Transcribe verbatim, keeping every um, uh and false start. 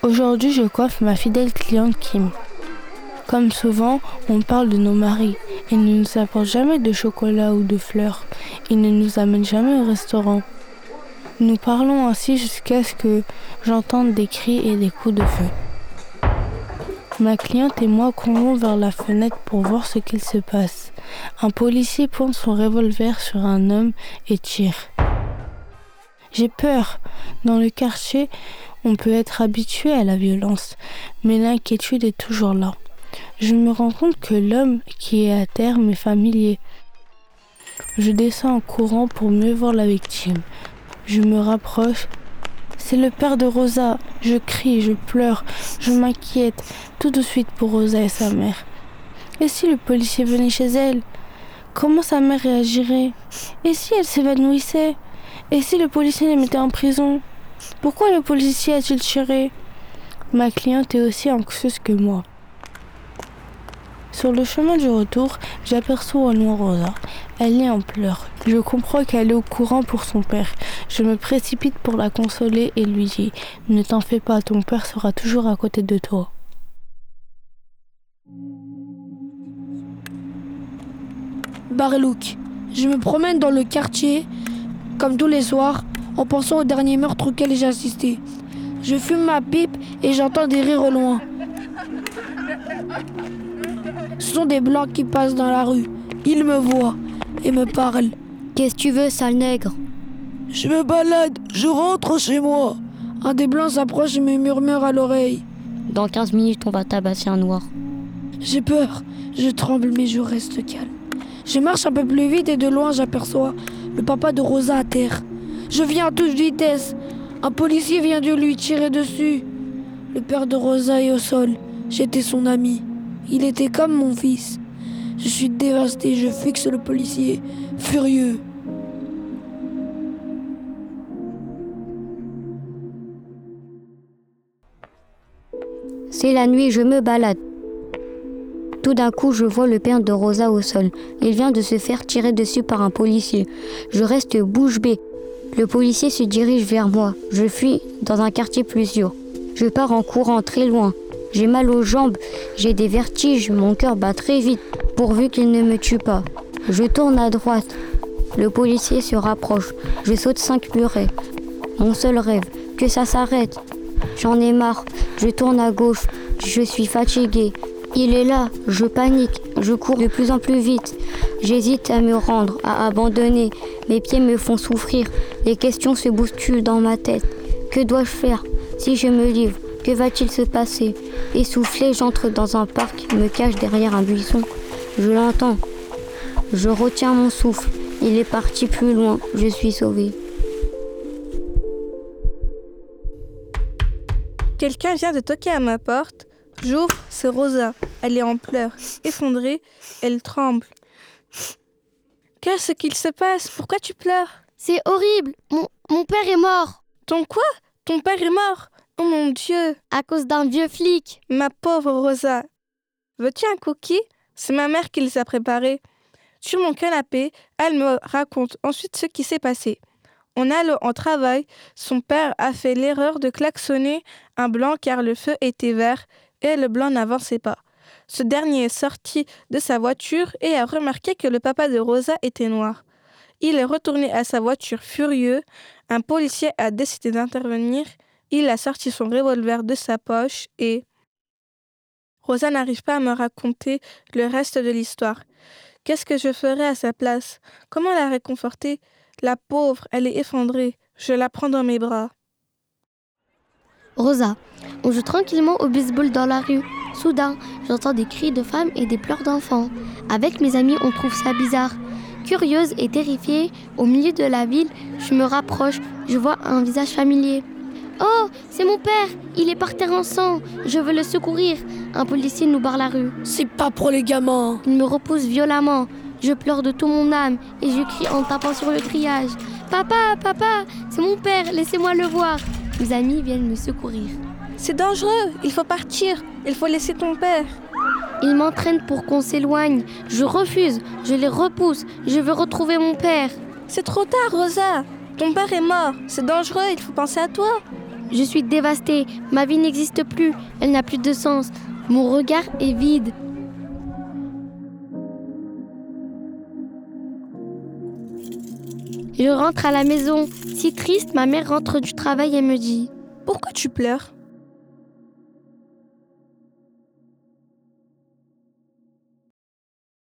Aujourd'hui, je coiffe ma fidèle cliente Kim. Comme souvent, on parle de nos maris. Ils ne nous apportent jamais de chocolat ou de fleurs. Ils ne nous amènent jamais au restaurant. Nous parlons ainsi jusqu'à ce que j'entende des cris et des coups de feu. Ma cliente et moi courons vers la fenêtre pour voir ce qu'il se passe. Un policier pointe son revolver sur un homme et tire. J'ai peur. Dans le quartier, on peut être habitué à la violence, mais l'inquiétude est toujours là. Je me rends compte que l'homme qui est à terre m'est familier. Je descends en courant pour mieux voir la victime. Je me rapproche. C'est le père de Rosa. Je crie, je pleure, je m'inquiète tout de suite pour Rosa et sa mère. Et si le policier venait chez elle? Comment sa mère réagirait? Et si elle s'évanouissait? Et si le policier les mettait en prison? Pourquoi le policier a-t-il tiré? Ma cliente est aussi anxieuse que moi. Sur le chemin du retour, j'aperçois au loin Rosa. Elle est en pleurs. Je comprends qu'elle est au courant pour son père. Je me précipite pour la consoler et lui dis « Ne t'en fais pas, ton père sera toujours à côté de toi. » Barlouk. Je me promène dans le quartier, comme tous les soirs, en pensant au dernier meurtre auquel j'ai assisté. Je fume ma pipe et j'entends des rires au loin. Ce sont des blancs qui passent dans la rue. Ils me voient et me parlent. Qu'est-ce que tu veux, sale nègre? Je me balade, je rentre chez moi. Un des blancs s'approche et me murmure à l'oreille. Dans quinze minutes, on va tabasser un noir. J'ai peur, je tremble mais je reste calme. Je marche un peu plus vite et de loin j'aperçois le papa de Rosa à terre. Je viens à toute vitesse. Un policier vient de lui tirer dessus. Le père de Rosa est au sol. J'étais son ami. Il était comme mon fils. Je suis dévasté, je fixe le policier, furieux. C'est la nuit, je me balade. Tout d'un coup, je vois le père de Rosa au sol. Il vient de se faire tirer dessus par un policier. Je reste bouche bée. Le policier se dirige vers moi. Je fuis dans un quartier plus sûr. Je pars en courant très loin. J'ai mal aux jambes, j'ai des vertiges, mon cœur bat très vite, pourvu qu'il ne me tue pas. Je tourne à droite. Le policier se rapproche. Je saute cinq murets. Mon seul rêve, que ça s'arrête. J'en ai marre. Je tourne à gauche. Je suis fatiguée. Il est là. Je panique. Je cours de plus en plus vite. J'hésite à me rendre, à abandonner. Mes pieds me font souffrir. Les questions se bousculent dans ma tête. Que dois-je faire si je me livre? Que va-t-il se passer? Essoufflé, j'entre dans un parc, me cache derrière un buisson. Je l'entends. Je retiens mon souffle. Il est parti plus loin. Je suis sauvée. Quelqu'un vient de toquer à ma porte. J'ouvre, c'est Rosa. Elle est en pleurs, effondrée, elle tremble. Qu'est-ce qu'il se passe? Pourquoi tu pleures? C'est horrible. Mon, mon père est mort. Ton quoi? Ton père est mort? Oh mon Dieu! À cause d'un vieux flic. Ma pauvre Rosa. Veux-tu un cookie? C'est ma mère qui les a préparés. Sur mon canapé, elle me raconte ensuite ce qui s'est passé. En allant en travail, son père a fait l'erreur de klaxonner un blanc car le feu était vert et le blanc n'avançait pas. Ce dernier est sorti de sa voiture et a remarqué que le papa de Rosa était noir. Il est retourné à sa voiture furieux. Un policier a décidé d'intervenir. Il a sorti son revolver de sa poche et... Rosa n'arrive pas à me raconter le reste de l'histoire. Qu'est-ce que je ferais à sa place? Comment la réconforter? La pauvre, elle est effondrée. Je la prends dans mes bras. Rosa, on joue tranquillement au baseball dans la rue. Soudain, j'entends des cris de femmes et des pleurs d'enfants. Avec mes amis, on trouve ça bizarre. Curieuse et terrifiée, au milieu de la ville, je me rapproche. Je vois un visage familier. Oh, c'est mon père, il est par terre en sang, je veux le secourir. Un policier nous barre la rue. C'est pas pour les gamins. Il me repousse violemment. Je pleure de tout mon âme et je crie en tapant sur le grillage. Papa, papa, c'est mon père, laissez-moi le voir. Mes amis viennent me secourir. C'est dangereux, il faut partir, il faut laisser ton père. Ils m'entraînent pour qu'on s'éloigne. Je refuse, je les repousse, je veux retrouver mon père. C'est trop tard, Rosa. Ton père est mort, c'est dangereux, il faut penser à toi. Je suis dévastée. Ma vie n'existe plus. Elle n'a plus de sens. Mon regard est vide. Je rentre à la maison. Si triste, ma mère rentre du travail et me dit: Pourquoi tu pleures ?